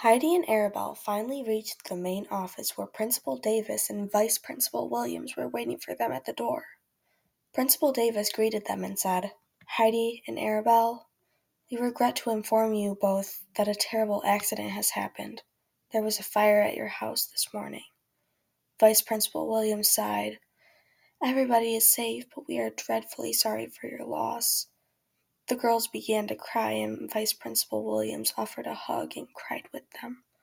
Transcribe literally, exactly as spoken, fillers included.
Heidi and Arabelle finally reached the main office where Principal Davis and Vice Principal Williams were waiting for them at the door. Principal Davis greeted them and said, "Heidi and Arabelle, we regret to inform you both that a terrible accident has happened. There was a fire at your house this morning." Vice Principal Williams sighed. "Everybody is safe, but we are dreadfully sorry for your loss." The girls began to cry, and Vice Principal Williams offered a hug and cried with them.